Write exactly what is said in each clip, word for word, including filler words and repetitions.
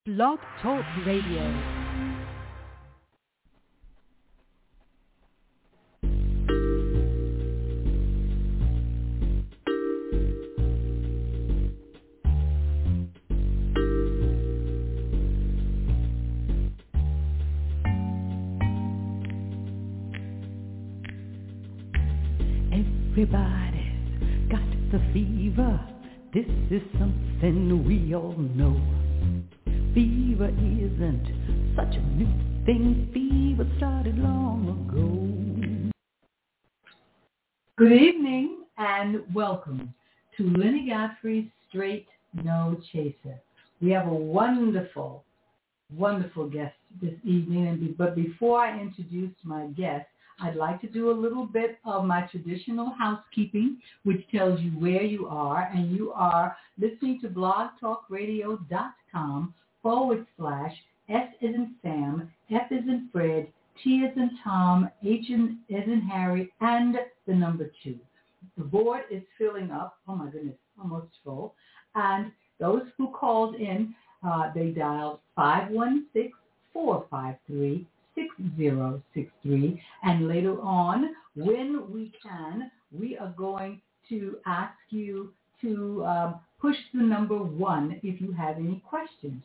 Blog Talk Radio. Everybody's got the fever. This is something we all know. Fever isn't such a new thing. Fever started long ago. Good evening and welcome to Lenny Godfrey's Straight No Chaser. We have a wonderful, wonderful guest this evening. And but before I introduce my guest, I'd like to do a little bit of my traditional housekeeping, which tells you where you are. And you are listening to blogtalkradio.com forward slash S as in Sam, F as in Fred, T as in Tom, H as in Harry, and the number two. The board is filling up. Oh, my goodness, almost full. And those who called in, uh, they dialed five one six, four five three, six zero six three. And later on, when we can, we are going to ask you to um, push the number one if you have any questions.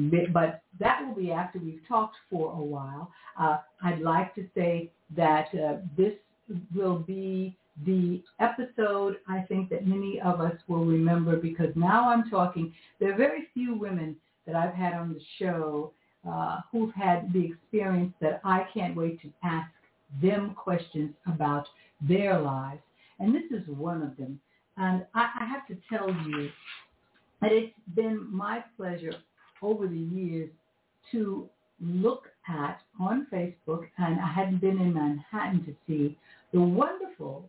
But that will be after we've talked for a while. Uh, I'd like to say that uh, this will be the episode I think that many of us will remember, because now I'm talking, there are very few women that I've had on the show uh, who've had the experience that I can't wait to ask them questions about their lives. And this is one of them. And I, I have to tell you that it's been my pleasure over the years to look at on Facebook, and I hadn't been in Manhattan to see the wonderful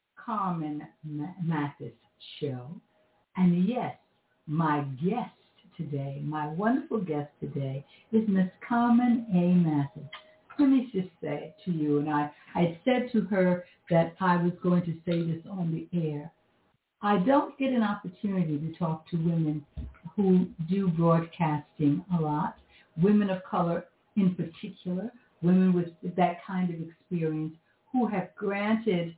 Carmen Mathis show. And yes, my guest today, my wonderful guest today is Miss Carmen A. Mathis. Let me just say to you, and I, I said to her that I was going to say this on the air. I don't get an opportunity to talk to women who do broadcasting a lot, women of color in particular, women with that kind of experience who have granted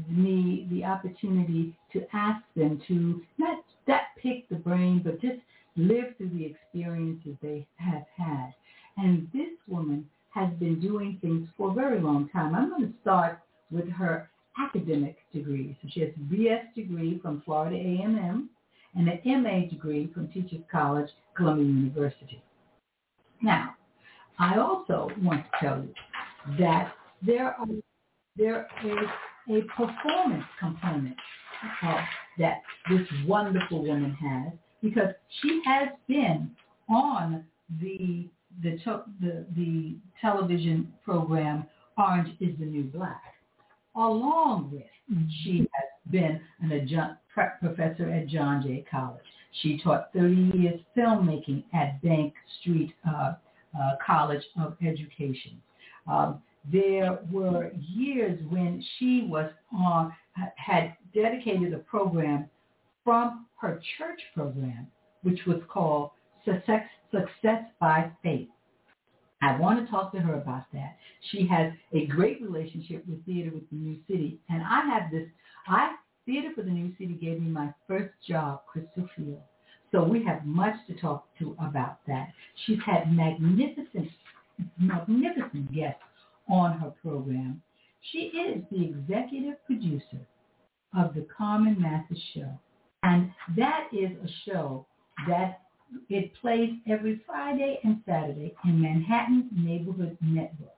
me the opportunity to ask them to not that pick the brain, but just live through the experiences they have had. And this woman has been doing things for a very long time. I'm going to start with her academic degrees. So she has a B S degree from Florida A and M and an M A degree from Teachers College, Columbia University. Now, I also want to tell you that there are there is a performance component uh, that this wonderful woman has, because she has been on the the the, the television program Orange is the New Black. Along with, she has been an adjunct professor at John Jay College. She taught thirty years filmmaking at Bank Street uh, uh, College of Education. Um, there were years when she was on, had dedicated a program from her church program, which was called Success, Success by Faith. I want to talk to her about that. She has a great relationship with Theater with the New City. And I have this, I Theater for the New City gave me my first job, Crystal Field. So we have much to talk to about that. She's had magnificent, magnificent guests on her program. She is the executive producer of the Carmen Mathis Show. And that is a show that it plays every Friday and Saturday in Manhattan Neighborhood Network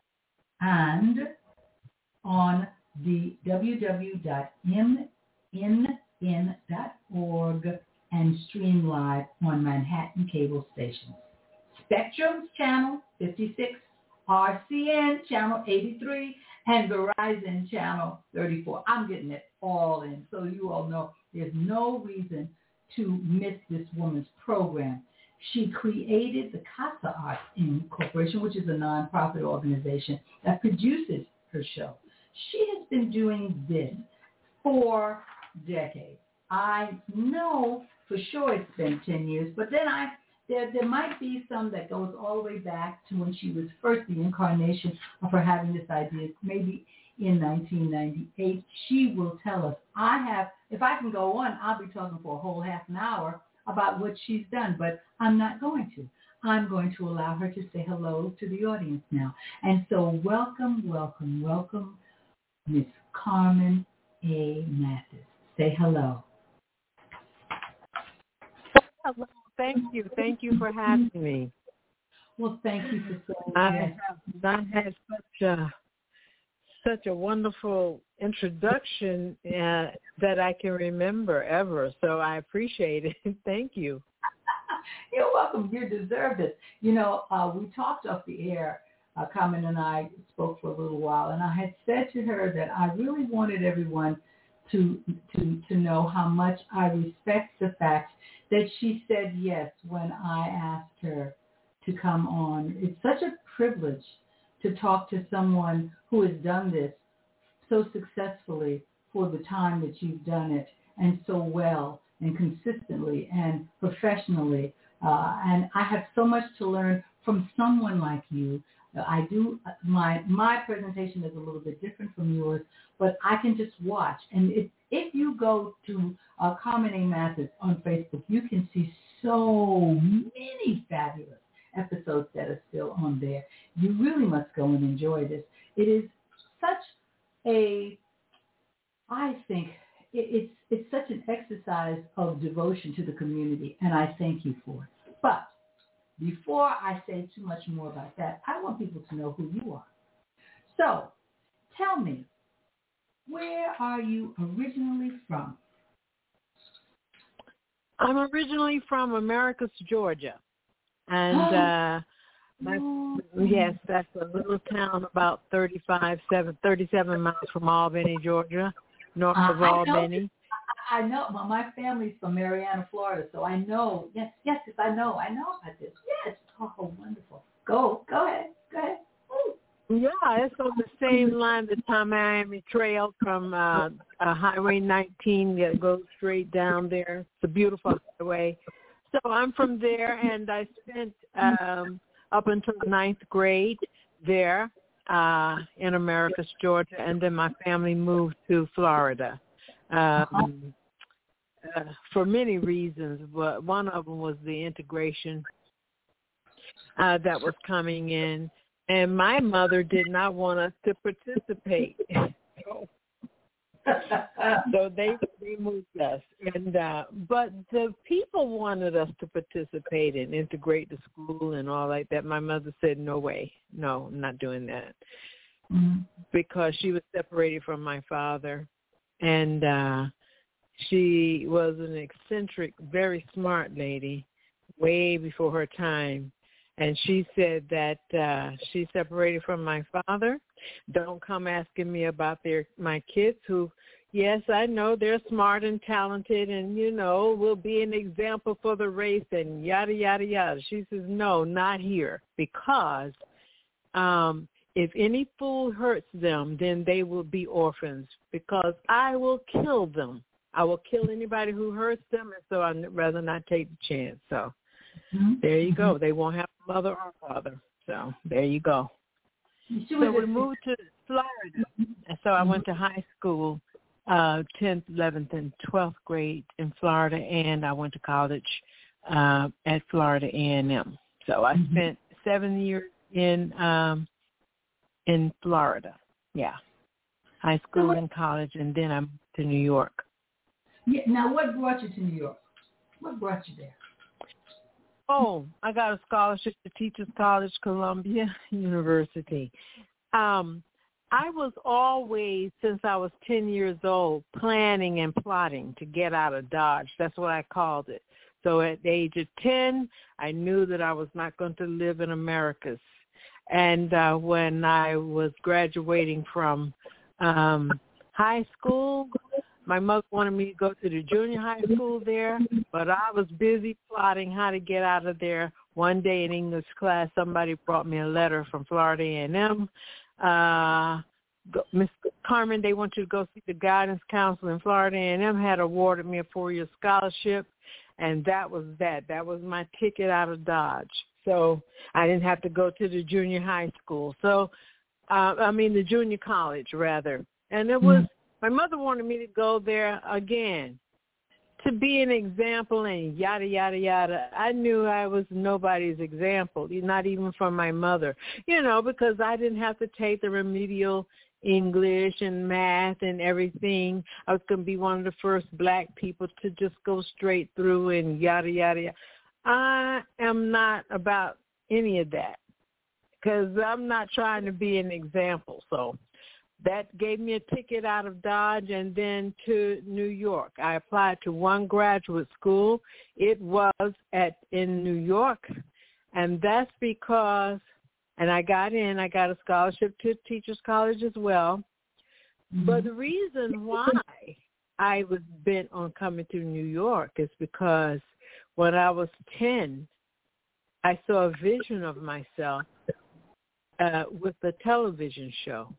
and on the w w w dot m n n dot org and stream live on Manhattan cable stations. Spectrum's channel fifty-six, R C N channel eighty-three, and Verizon channel thirty-four. I'm getting it all in, so you all know there's no reason to miss this woman's program. She created the Casa Arts Incorporation, which is a nonprofit organization that produces her show. She has been doing this for decades. I know for sure it's been ten years, but then I there there might be some that goes all the way back to when she was first the incarnation of her having this idea, maybe in nineteen ninety-eight. She will tell us. I have, if I can go on, I'll be talking for a whole half an hour about what she's done, but I'm not going to. I'm going to allow her to say hello to the audience now. And so welcome, welcome, welcome, Miss Carmen A. Mathis. Say hello. Hello. Thank you. Thank you for having me. Well, thank you for saying I yes. have, I had such a such a wonderful introduction uh, that I can remember ever. So I appreciate it. Thank you. You're welcome. You deserve it. You know, uh, we talked off the air. Uh, Carmen and I spoke for a little while, and I had said to her that I really wanted everyone to to to know how much I respect the fact that she said yes when I asked her to come on. It's such a privilege to talk to someone who has done this so successfully for the time that you've done it, and so well and consistently and professionally. Uh, and I have so much to learn from someone like you. I do, my my presentation is a little bit different from yours, but I can just watch. And if, if you go to uh, Carmen A. Mathis on Facebook, you can see so many fabulous episodes that are still on there. You really must go and enjoy this. It is such a, I think, it, it's it's such an exercise of devotion to the community, and I thank you for it. But before I say too much more about that, I want people to know who you are. So tell me, where are you originally from? I'm originally from Americus, Georgia. And, uh, my, yes, that's a little town about thirty-five, seven, thirty-seven miles from Albany, Georgia, north uh, of I Albany. Know, I know. Well, my family's from Marianna, Florida, so I know. Yes, yes, yes, I know. I know about this. Yes. Oh, wonderful. Go, go ahead. Go ahead. Ooh. Yeah, it's on the same line, the Miami Trail from uh, uh, Highway nineteen that goes straight down there. It's a beautiful highway. So I'm from there, and I spent um, up until ninth grade there uh, in Americus, Georgia, and then my family moved to Florida um, uh, for many reasons, but one of them was the integration uh, that was coming in. And my mother did not want us to participate. So they they moved us. And uh, but the people wanted us to participate and integrate the school and all like that. My mother said, no way. No, I'm not doing that. Mm-hmm. Because she was separated from my father. And uh, she was an eccentric, very smart lady, way before her time. And she said that uh, she separated from my father. Don't come asking me about their my kids who, yes, I know they're smart and talented and, you know, will be an example for the race and yada, yada, yada. She says, no, not here, because um, if any fool hurts them, then they will be orphans, because I will kill them. I will kill anybody who hurts them, and so I'd rather not take the chance. So mm-hmm. There you go. They won't have a mother or father. So there you go. So we moved to Florida. And so I went to high school, uh, tenth, eleventh, and twelfth grade in Florida, and I went to college uh, at Florida A and M. So I mm-hmm. spent seven years in um, in Florida. Yeah, high school so what, and college, and then I moved to New York. Yeah. Now, what brought you to New York? What brought you there? Oh, I got a scholarship to Teachers College, Columbia University. Um, I was always, since I was ten years old, planning and plotting to get out of Dodge. That's what I called it. So at the age of ten, I knew that I was not going to live in Americus. And uh, when I was graduating from um, high school, my mother wanted me to go to the junior high school there, but I was busy plotting how to get out of there. One day in English class, somebody brought me a letter from Florida A and M. Uh, Miss Carmen, they want you to go see the guidance counselor in Florida A and M, had awarded me a four-year scholarship, And that was that. That was my ticket out of Dodge. So I didn't have to go to the junior high school. So, uh, I mean, the junior college, rather. And it was, my mother wanted me to go there again to be an example and yada, yada, yada. I knew I was nobody's example, not even from my mother, you know, because I didn't have to take the remedial English and math and everything. I was going to be one of the first black people to just go straight through and yada, yada, yada. I am not about any of that because I'm not trying to be an example. So that gave me a ticket out of Dodge and then to New York. I applied to one graduate school. It was at in New York, and that's because, and I got in, I got a scholarship to Teachers College as well. Mm-hmm. But the reason why I was bent on coming to New York is because when I was ten, I saw a vision of myself uh, with the television show.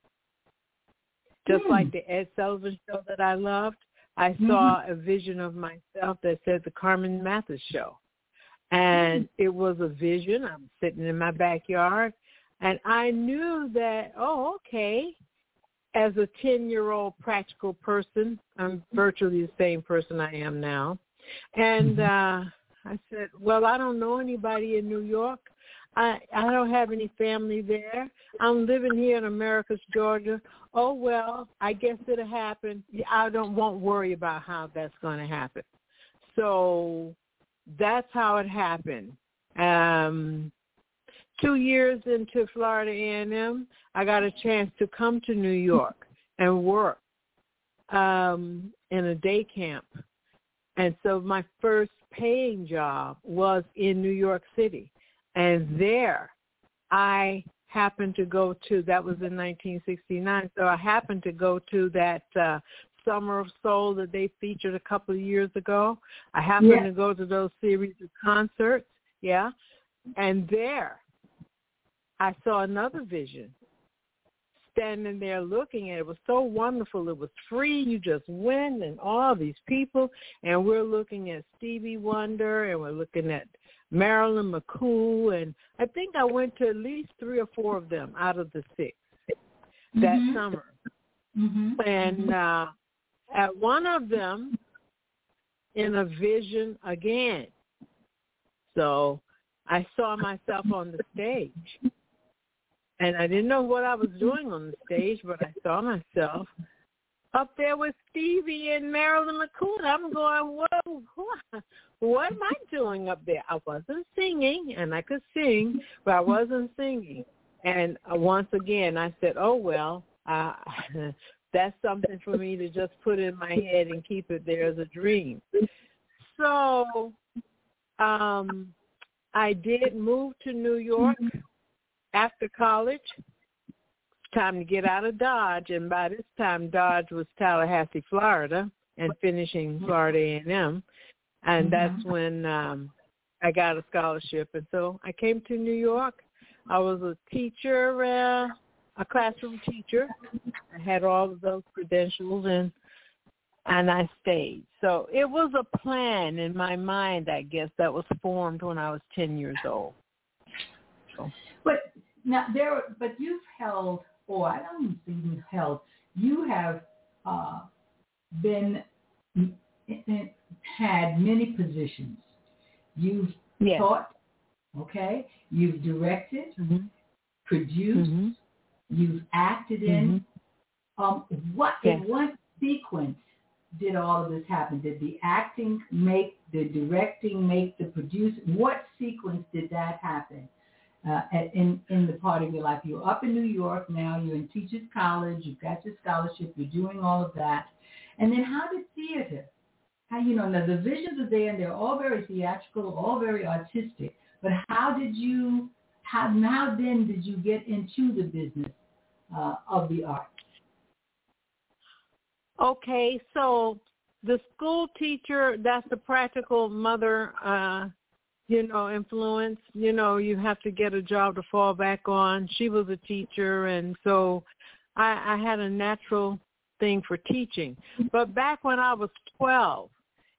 Just mm. like the Ed Sullivan show that I loved, I saw mm-hmm. a vision of myself that said the Carmen Mathis show. And mm. it was a vision. I'm sitting in my backyard, and I knew that, oh, okay, as a ten-year-old practical person, I'm virtually the same person I am now. And mm-hmm. uh, I said, well, I don't know anybody in New York. I, I don't have any family there. I'm living here in Americus, Georgia. Oh, well, I guess it'll happen. I don't won't worry about how that's going to happen. So that's how it happened. Um, two years into Florida A and M, I got a chance to come to New York and work um, in a day camp. And so my first paying job was in New York City. And there I happened to go to, that was in nineteen sixty-nine, so I happened to go to that uh, Summer of Soul that they featured a couple of years ago. I happened yeah. to go to those series of concerts, yeah. And there I saw another vision, standing there looking at it. It was so wonderful. It was free. You just went and all these people, and we're looking at Stevie Wonder, and we're looking at Marilyn McCool, and I think I went to at least three or four of them out of the six that mm-hmm. summer. Mm-hmm. And uh, at one of them, in a vision again. So I saw myself on the stage. And I didn't know what I was doing on the stage, but I saw myself up there with Stevie and Marilyn McCool. I'm going, whoa, what, what am I doing up there? I wasn't singing, and I could sing, but I wasn't singing. And uh, once again, I said, oh, well, uh, that's something for me to just put in my head and keep it there as a dream. So um, I did move to New York after college. Time to get out of Dodge, and by this time Dodge was Tallahassee, Florida, and finishing Florida A and M, and mm-hmm. that's when um, I got a scholarship. And so I came to New York. I was a teacher, uh, a classroom teacher. I had all of those credentials, and and I stayed. So it was a plan in my mind, I guess, that was formed when I was ten years old. So. But now there, but you've held. Or I don't even held. You have uh, been had many positions. You've yes. taught, okay. You've directed, mm-hmm. produced. Mm-hmm. You've acted in. Mm-hmm. Um, what yes. in what sequence did all of this happen? Did the acting make the directing make the producing? What sequence did that happen? Uh, in, in the part of your life? You're up in New York now, you're in Teachers College, you've got your scholarship, you're doing all of that. And then how did theater, how, you know, now the visions are there and they're all very theatrical, all very artistic, but how did you, how, how then did you get into the business uh, of the arts? Okay, so the school teacher, that's the practical mother uh you know, influence, you know, you have to get a job to fall back on. She was a teacher, and so I, I had a natural thing for teaching. But back when I was twelve,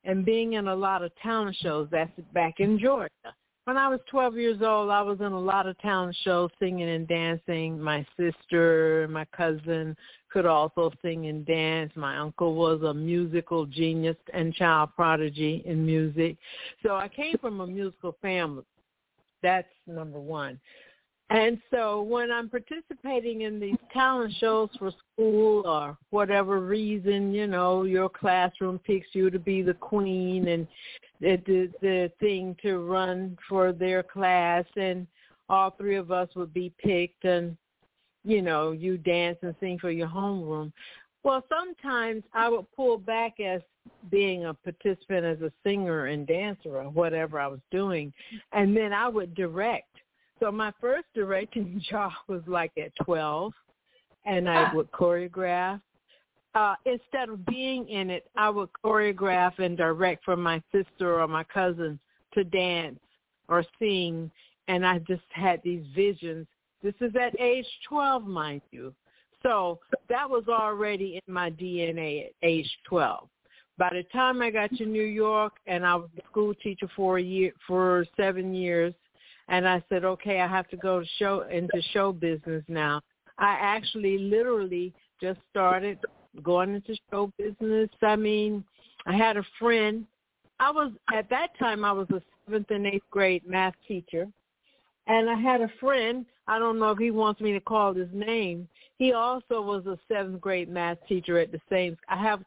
and being in a lot of talent shows. That's back in Georgia. When I was twelve years old, I was in a lot of talent shows, singing and dancing. My sister, my cousin could also sing and dance. My uncle was a musical genius and child prodigy in music. So I came from a musical family. That's number one. And so when I'm participating in these talent shows for school or whatever reason, you know, your classroom picks you to be the queen and the, the, the thing to run for their class, and all three of us would be picked, and, you know, you dance and sing for your homeroom. Well, sometimes I would pull back as being a participant as a singer and dancer or whatever I was doing, and then I would direct. So my first directing job was like at twelve, and I would choreograph. Uh, instead of being in it, I would choreograph and direct for my sister or my cousin to dance or sing, and I just had these visions. This is at age twelve, mind you. So that was already in my D N A at age twelve. By the time I got to New York, and I was a school teacher for a year, for seven years, and I said, okay, I have to go to show into show business now. I actually literally just started going into show business. I mean, I had a friend. I was, at that time, I was a seventh and eighth grade math teacher. And I had a friend, I don't know if he wants me to call his name. He also was a seventh grade math teacher at the same. I have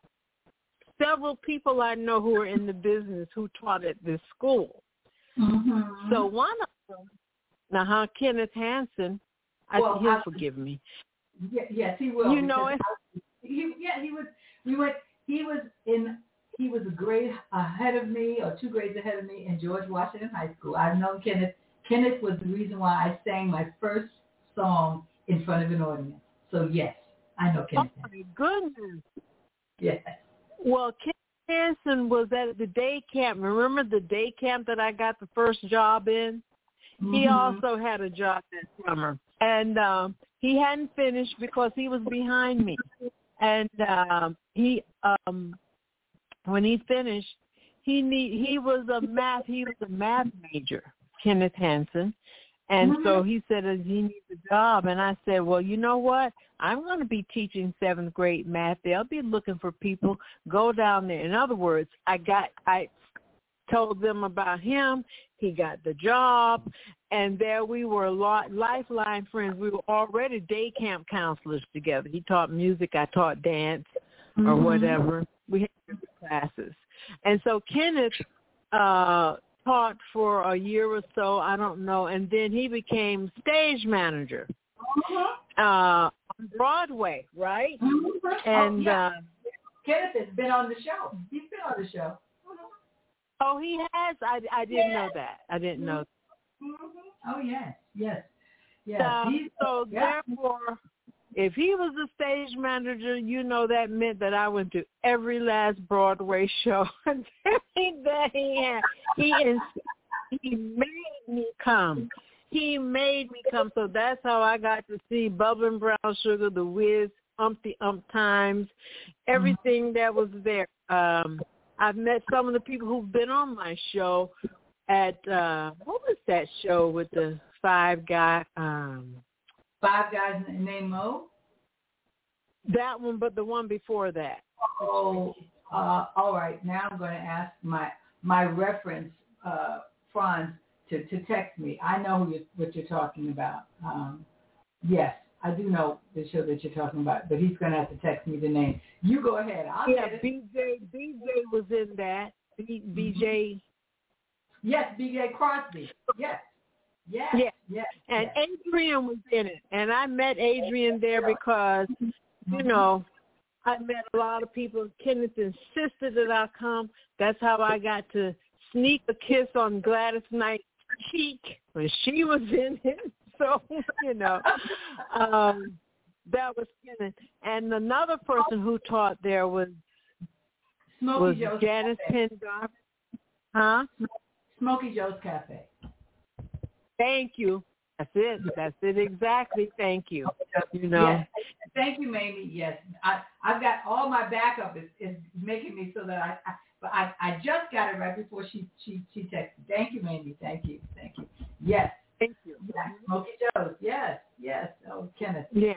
several people I know who are in the business who taught at this school. Mm-hmm. So one of them, now, huh, Kenneth Hansen, I well, he'll I, forgive me. Yes, he will. You know it. I, he, yeah, he was. We went. He was in. He was a grade ahead of me, or two grades ahead of me, in George Washington High School. I've known Kenneth. Kenneth was the reason why I sang my first song in front of an audience. So yes, I know Kenneth. Oh my goodness. Yes. Well, Kenneth Hansen was at the day camp. Remember the day camp that I got the first job in? Mm-hmm. He also had a job that summer. And um, he hadn't finished because he was behind me. And um, he, um, when he finished, he need, he was a math, he was a math major, Kenneth Hansen. And mm-hmm. so he said he needs a job. And I said, well, you know what? I'm going to be teaching seventh grade math. They'll be looking for people. Go down there. In other words, I got, I told them about him. He got the job. And there we were, lifeline friends. We were already day camp counselors together. He taught music. I taught dance mm-hmm. or whatever. We had different classes. And so Kenneth uh, taught for a year or so, I don't know, and then he became stage manager uh, on Broadway, right? Mm-hmm. And oh, yeah. uh, Kenneth has been on the show. He's been on the show. Mm-hmm. Oh, he has? I, I didn't yes. know that. I didn't mm-hmm. know that. Mm-hmm. Oh, yes, yes. yes. Uh, so yeah. therefore, if he was a stage manager, you know that meant that I went to every last Broadway show that he had. He, is, he made me come. He made me come. So that's how I got to see Bubba and Brown Sugar, The Wiz, Umpty Ump Times, everything that was there. Um, I've met some of the people who've been on my show at, uh, what was that show with the five guy? Um, Five Guys Named Mo? That one, but the one before that. Oh, uh, all right. Now I'm going to ask my my reference, uh, Franz, to, to text me. I know who you, what you're talking about. Um, yes, I do know the show that you're talking about, but he's going to have to text me the name. You go ahead. I'll yeah, get it. B J B J was in that. B, BJ. Yes, B J Crosby. Yes. Yes. Yes. Yes. And yes. Adrian was in it. And I met Adrian there because, you know, I met a lot of people. Kenneth insisted that I come. That's how I got to sneak a kiss on Gladys Knight's cheek when she was in it. So, you know, um, that was Kenneth. And another person who taught there was, Smokey was Joe's Janice Cafe. Pendarvis. Huh? Smokey Joe's Cafe. Thank you. That's it. That's it exactly. Thank you. You know. Yes. Thank you, Mamie. Yes, I I've got all my backup is, is making me so that I, I But I, I just got it right before she, she, she texted. Thank you, Mandy. Thank you. Thank you. Yes. Thank you. Yes. Smokey Joe's. Yes. Yes. Oh, Kenneth. Yeah.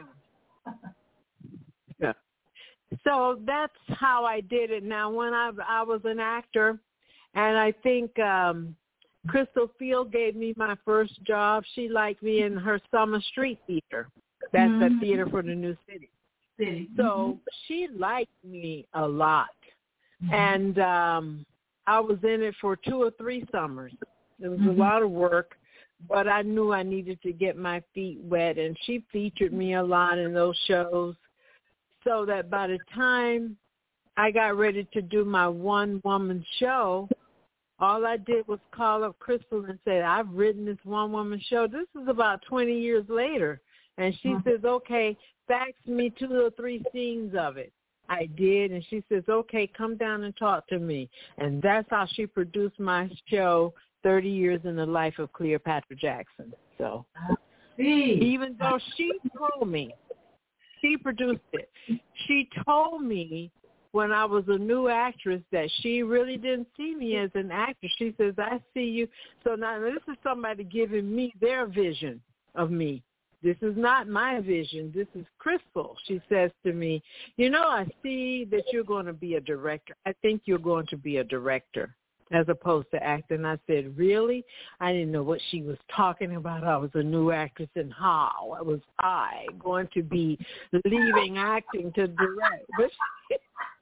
Yeah. So that's how I did it. Now, when I I was an actor, and I think um, Crystal Field gave me my first job. She liked me in her Summer Street Theater. That's mm-hmm. the theater for the New City. City. So mm-hmm. she liked me a lot. Mm-hmm. And um, I was in it for two or three summers. It was mm-hmm. a lot of work, but I knew I needed to get my feet wet, and she featured me a lot in those shows, so that by the time I got ready to do my one-woman show, all I did was call up Crystal and say, I've written this one-woman show. This is about twenty years later. And she mm-hmm. says, okay, fax me two or three scenes of it. I did, and she says, okay, come down and talk to me. And that's how she produced my show, thirty years in the Life of Cleopatra Jackson. So even though she told me, she produced it, she told me when I was a new actress that she really didn't see me as an actress. She says, I see you. So now this is somebody giving me their vision of me. This is not my vision. This is Crystal. She says to me, you know, I see that you're going to be a director. I think you're going to be a director as opposed to acting. I said, really? I didn't know what she was talking about. I was a new actress, and how was I going to be leaving acting to direct? But she,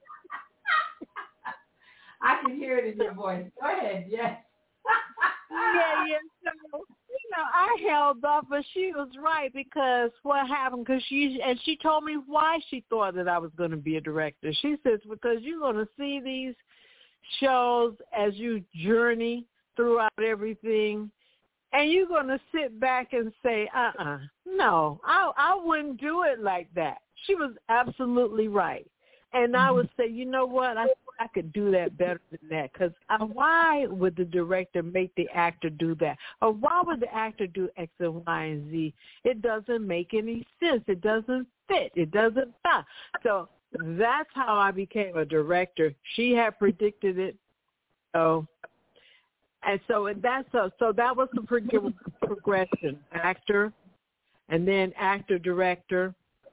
I can hear it in your voice. Go ahead, yes. yeah, yeah. So, you know, I held up, but she was right, because what happened, because she, and she told me why she thought that I was going to be a director. She says, because you're going to see these shows as you journey throughout everything, and you're going to sit back and say, uh-uh, no, I, I wouldn't do it like that. She was absolutely right. And I would say, you know what, I I could do that better than that, because why would the director make the actor do that? Or why would the actor do X and Y and Z? It doesn't make any sense. It doesn't fit. It doesn't stop. So that's how I became a director. She had predicted it. So, and so that's a, so that was the pro- progression: actor, and then actor, director.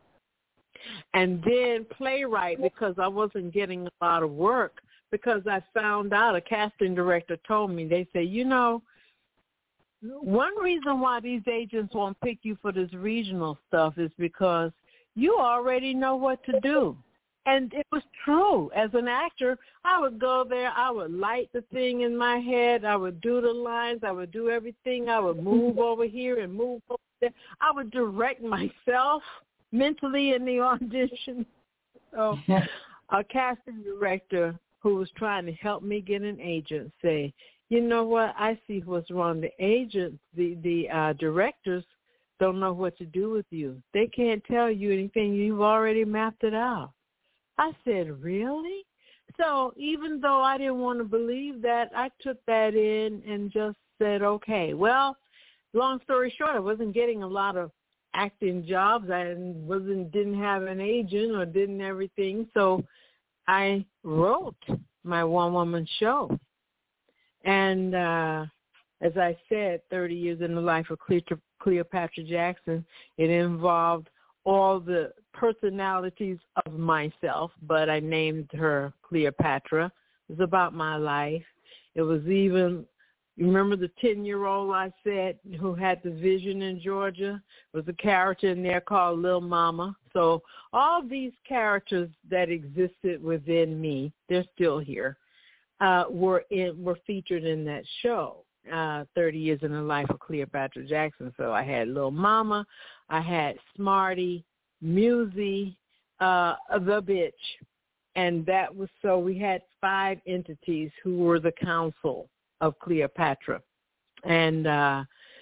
And then playwright, because I wasn't getting a lot of work, because I found out, a casting director told me, they say, you know, one reason why these agents won't pick you for this regional stuff is because you already know what to do. And it was true. As an actor, I would go there, I would light the thing in my head, I would do the lines, I would do everything, I would move over here and move over there. I would direct myself mentally in the audition. So a casting director who was trying to help me get an agent say, you know what, I see what's wrong. The agents, the, the uh, directors don't know what to do with you. They can't tell you anything. You've already mapped it out. I said, really? So even though I didn't want to believe that, I took that in and just said, okay. Well, long story short, I wasn't getting a lot of acting jobs. I wasn't didn't have an agent or didn't everything, so I wrote my one-woman show. And uh, as I said, thirty years in the Life of Cleopatra Jackson, it involved all the personalities of myself, but I named her Cleopatra. It was about my life. It was even, you remember the ten-year-old I said who had the vision in Georgia? There was a character in there called Lil Mama. So all these characters that existed within me, they're still here, uh, were in, were featured in that show, uh, thirty years in the Life of Cleopatra Jackson. So I had Lil Mama, I had Smarty, Musie, uh, the bitch. And that was, so we had five entities who were the council of Cleopatra. And uh,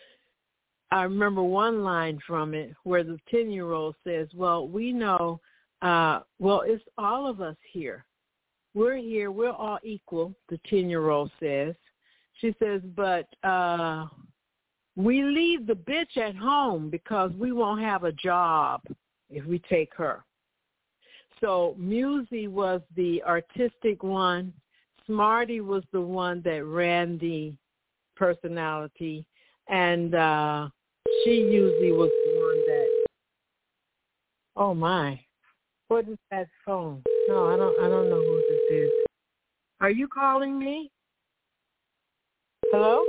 I remember one line from it where the ten-year-old says, well, we know, uh, well, it's all of us here. We're here. We're all equal, the ten-year-old says. She says, but uh, we leave the bitch at home because we won't have a job if we take her. So Musie was the artistic one. Smarty was the one that ran the personality, and uh, she usually was the one that. Oh my, what is that phone? No, I don't. I don't know who this is. Are you calling me? Hello?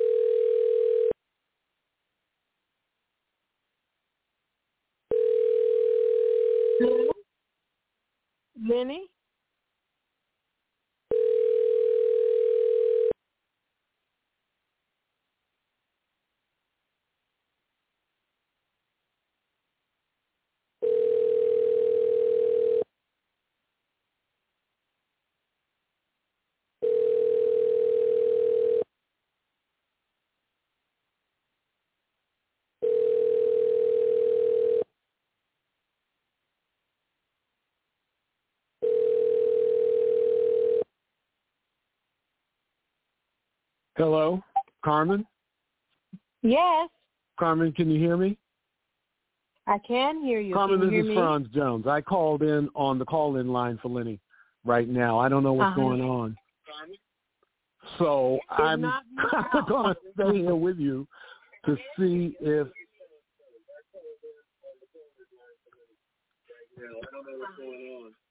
Hello? Lenny? Hello, Carmen? Yes, Carmen, can you hear me? I can hear you. Carmen, can you this hear is me? Franz Jones. I called in on the call-in line for Lenny right now. I don't know what's Uh-huh. going on. So I'm not going to stay here with you to see if... Yeah, I don't know what's going on.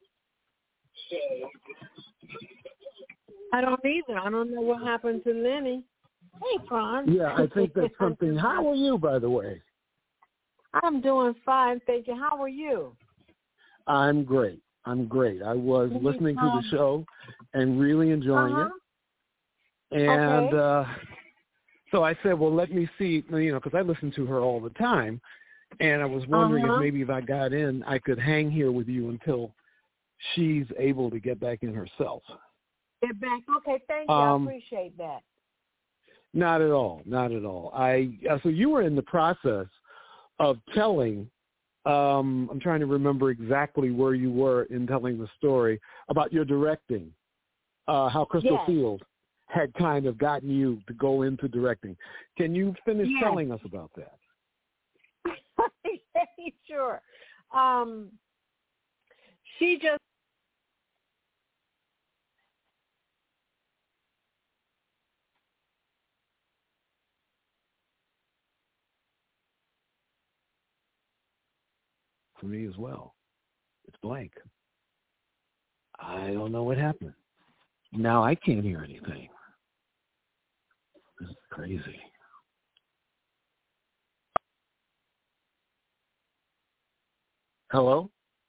I don't either. I don't know what happened to Lenny. Hey, Franz. Yeah, I think that's something. How are you, by the way? I'm doing fine, thank you. How are you? I'm great. I'm great. I was Let me listening to um, the show and really enjoying uh-huh. it. And okay. uh, so I said, well, let me see, you know, because I listen to her all the time. And I was wondering uh-huh. if maybe if I got in, I could hang here with you until she's able to get back in herself. Get back. Okay, thank you. Um, I appreciate that. Not at all. Not at all. I uh, so you were in the process of telling, um, I'm trying to remember exactly where you were in telling the story about your directing, uh, how Crystal Yes. Field had kind of gotten you to go into directing. Can you finish Yes. telling us about that? Sure. Um, she just For me as well. It's blank. I don't know what happened. Now I can't hear anything. This is crazy. Hello?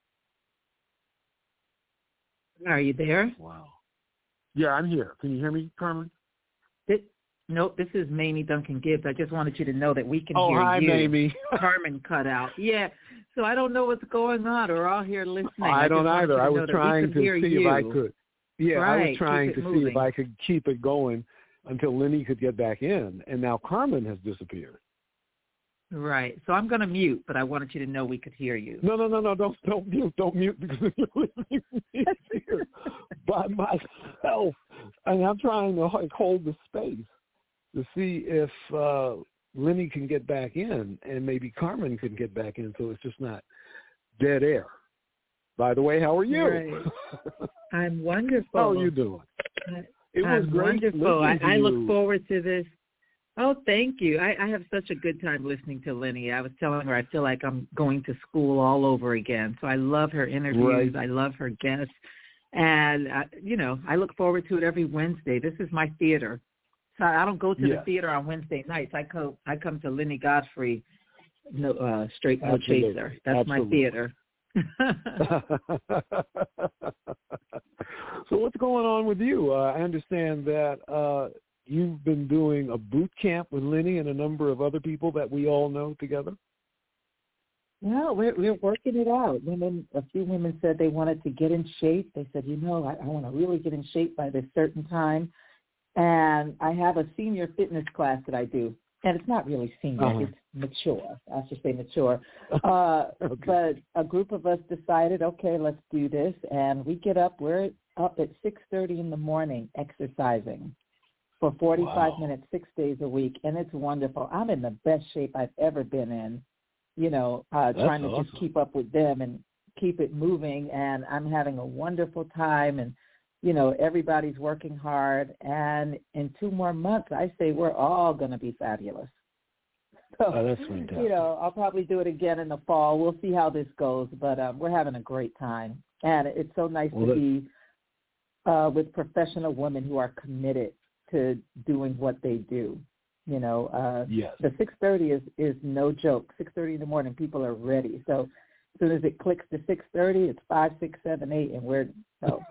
Are you there? Wow. Yeah, I'm here. Can you hear me, Carmen? This, nope, this is Mamie Duncan Gibbs. I just wanted you to know that we can oh, hear hi, you. Mamie. Carmen cut out. Yeah, so I don't know what's going on. We're all here listening. I, I don't either. I was trying to see you. if I could. Yeah, right. I was trying to moving. see if I could keep it going until Lenny could get back in, and now Carmen has disappeared. Right. So I'm going to mute, but I wanted you to know we could hear you. No, no, no, no. Don't don't mute. Don't mute because you're leaving me here by myself, and I'm trying to like hold the space to see if uh, Lenny can get back in, and maybe Carmen can get back in, so it's just not dead air. By the way, how are you? Right. I'm wonderful. How are you doing? It was I'm great wonderful. I, to I you. look forward to this. Oh, thank you. I, I have such a good time listening to Lenny. I was telling her I feel like I'm going to school all over again. So I love her interviews. Right. I love her guests. And, uh, you know, I look forward to it every Wednesday. This is my theater. So I don't go to yes. the theater on Wednesday nights. I come, I come to Lenny Godfrey, no, uh, Straight No Absolutely. Chaser. That's Absolutely. my theater. So what's going on with you? Uh, I understand that uh, you've been doing a boot camp with Lenny and a number of other people that we all know together. Well, we're we're working it out. Women, a few women said they wanted to get in shape. They said, you know, I, I want to really get in shape by this certain time. And I have a senior fitness class that I do. And it's not really senior. Uh-huh. It's mature. I should say mature. Uh, okay. But a group of us decided, okay, let's do this. And we get up. We're up at six thirty in the morning exercising for forty-five wow. minutes, six days a week. And it's wonderful. I'm in the best shape I've ever been in, you know, uh, trying to awesome. just keep up with them and keep it moving. And I'm having a wonderful time. And you know, everybody's working hard, and in two more months, I say we're all going to be fabulous. So, oh, that's fantastic. You know, I'll probably do it again in the fall. We'll see how this goes, but um, we're having a great time. And it's so nice well, to be uh, with professional women who are committed to doing what they do. You know, uh, yes. the six thirty is, is no joke. six thirty in the morning, people are ready. So as soon as it clicks to six thirty, it's five, six, seven, eight, and we're so.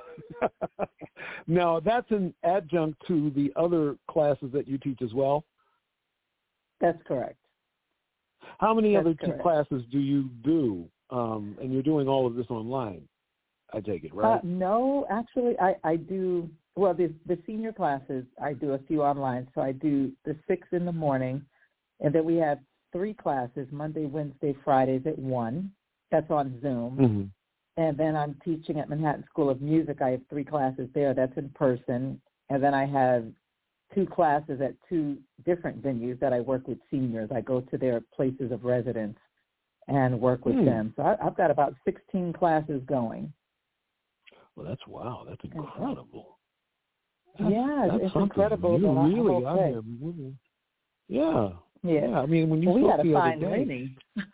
Now, that's an adjunct to the other classes that you teach as well? That's correct. How many That's other correct. two classes do you do? Um, and you're doing all of this online, I take it, right? Uh, no, actually, I, I do, well, the, the senior classes, I do a few online. So I do the six in the morning, and then we have three classes, Monday, Wednesday, Fridays at one. That's on Zoom. Mm-hmm. And then I'm teaching at Manhattan School of Music. I have three classes there. That's in person. And then I have two classes at two different venues that I work with seniors. I go to their places of residence and work with hmm. them. So I, I've got about sixteen classes going. Well, that's wow. That's incredible. That's, yeah, that's it's something. incredible. You but really I'm okay. are moving. Yeah. Yeah. Yeah. I mean, when you well, we spoke had the to other find day, Lenny.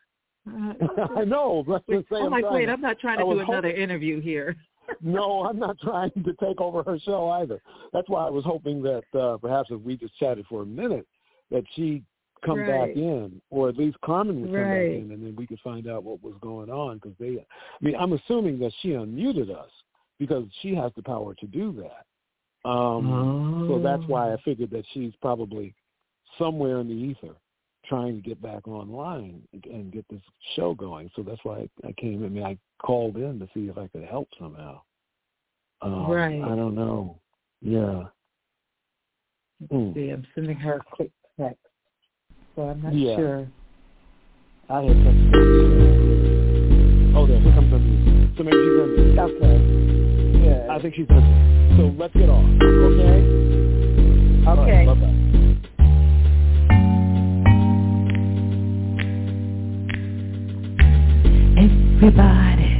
I know. Let's just say I'm, I'm like, trying wait, to, I'm not trying to I do was another hoping, interview here. No, I'm not trying to take over her show either. That's why I was hoping that uh, perhaps if we just chatted for a minute, that she'd come right. back in, or at least Carmen would come right. back in, and then we could find out what was going on. Because they, I mean, I'm assuming that she unmuted us because she has the power to do that. Um, oh. So that's why I figured that she's probably somewhere in the ether trying to get back online and get this show going. So that's why I came in. I mean, I called in to see if I could help somehow. Um, right. I don't know. Yeah. Mm. See, I'm sending her a quick text, so I'm not yeah. sure. I had something. Oh, there. Here comes something. So maybe she's in there. Okay. Yeah. I think she's in there. So let's get off. Okay? Okay. Right, bye-bye. Everybody